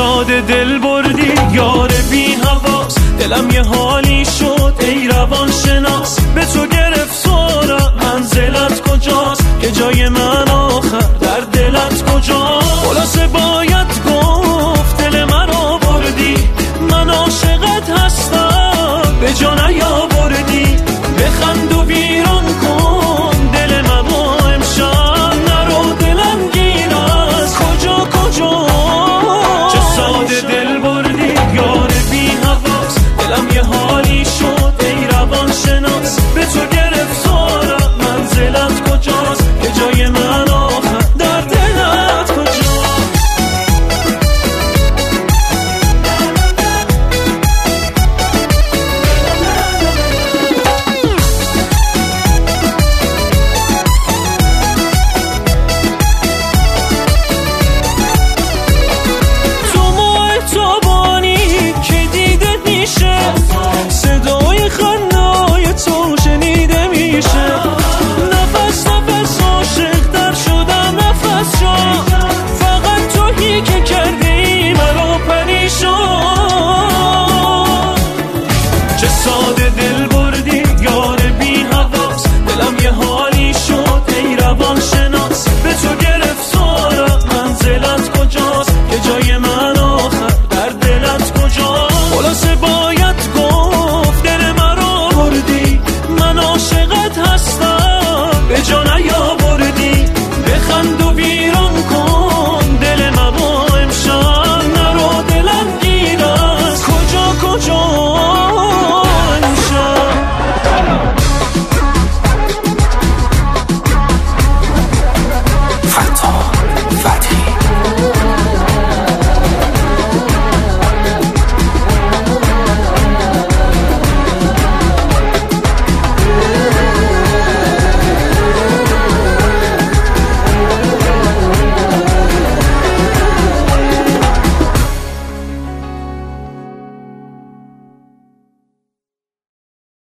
ساده دل بردی یار بی حواس، دلم یه حالی شد ای روان شناس. به تو گرفتارم منزلت کجاست، که جای من آخر در دلت کجاست. خلاصه باید گفت دل من آوردی، من عاشقت هستم به جا نیاوردی. بخند و ویران کن دل من امشب، نرو دلم گیر از کجا کجا. چه ساده دل بردی یار بی حواس، دلم یه حالی شد ای روان شناس. به تو